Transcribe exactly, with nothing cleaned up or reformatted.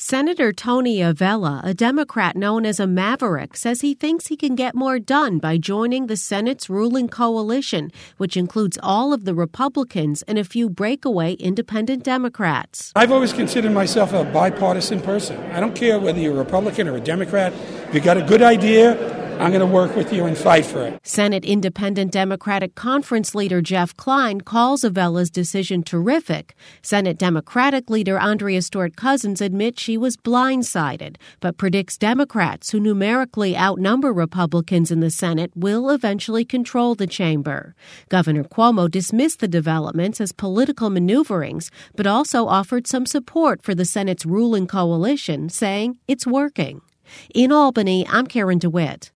Senator Tony Avella, a Democrat known as a maverick, says he thinks he can get more done by joining the Senate's ruling coalition, which includes all of the Republicans and a few breakaway independent Democrats. I've always considered myself a bipartisan person. I don't care whether you're a Republican or a Democrat. If you got a good idea, I'm going to work with you and fight for it. Senate Independent Democratic Conference leader Jeff Klein calls Avella's decision terrific. Senate Democratic leader Andrea Stewart-Cousins admits she was blindsided, but predicts Democrats, who numerically outnumber Republicans in the Senate, will eventually control the chamber. Governor Cuomo dismissed the developments as political maneuverings, but also offered some support for the Senate's ruling coalition, saying it's working. In Albany, I'm Karen DeWitt.